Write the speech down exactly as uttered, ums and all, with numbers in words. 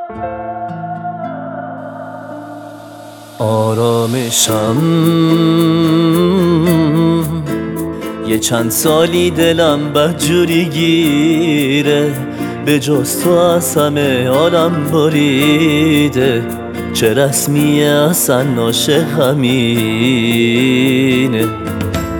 آرامشم یه چند سالی دلم بدجوری گیره، به جز تو از همه عالم بریده. چه رسمیه اصلا عاشق همینه.